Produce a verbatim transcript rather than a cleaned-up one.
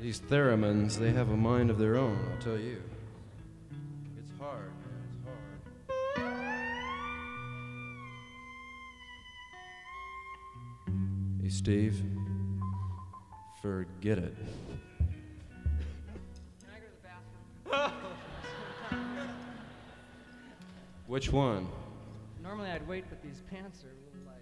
These theremins, they have a mind of their own, I'll tell you. It's hard, man, it's hard. Hey, Steve, forget it. Can I go to the bathroom? Which one? Normally I'd wait, but these pants are a little like...